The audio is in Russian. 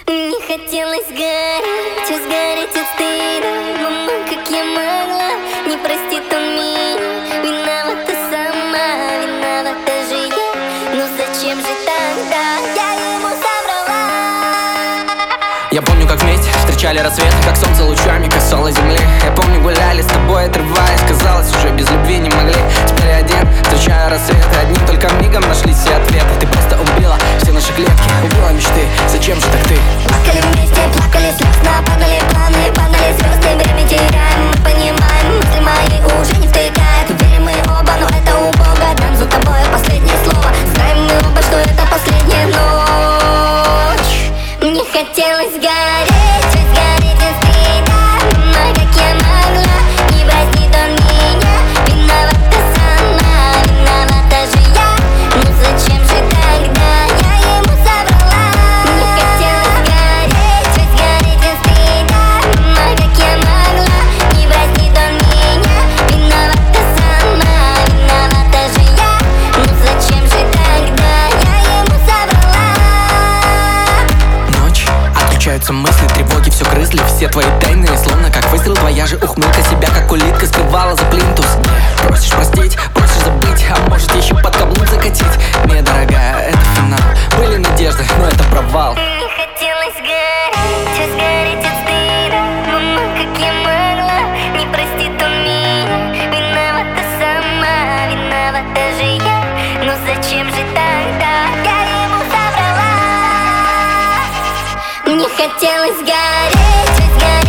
Не хотелось гореть, сгореть от стыда. Мама, как я могла, не простит он меня. Виновата сама, виновата же я. Но зачем же тогда я ему соврала? Я помню, как вместе встречали рассвет, как солнце лучами касалось земли. Я помню, гуляли с тобой, отрываясь. Казалось, уже без любви не могли. Теперь я один, встречая рассветы. Одним только мигом нашлись все ответы. Ты просто убила все наши клетки, убила мечты. Зачем же так ты? Плакали вместе, плакали слезно, падали планы, падали звезды, время теряем. Мы понимаем, мысли мои уже не втыкают. Верим мы оба, но это у Бога. Дам за тобой последнее слово. Знаем мы оба, что это последняя ночь. Мне хотелось гореть, сгореть от стыда. Мама, как я могла, не простит он меня. Виновата сама, виновата же я. Ну зачем же тогда я ему соврала? Мне хотелось гореть, сгореть от стыда. Мама, как я могла, не простит он меня. Виновата сама, виновата же я. Ну зачем же тогда я ему соврала? Ночь, отключаются мысли, тревоги все грызли. Все твои тайны, словно как выстрел. Твоя же ухмылка себя, как улитка, сбивала за плинтус. Просишь простить, просишь забыть, а может еще под каблук закатить. Не, дорогая, это финал. Были надежды, но это провал. Не хотелось гореть, сгореть от стыда. Мама, как я могла, не простит он меня. Виновата сама, виновата же я. Но зачем же тогда я ему соврала? Мне хотелось гореть, сгореть.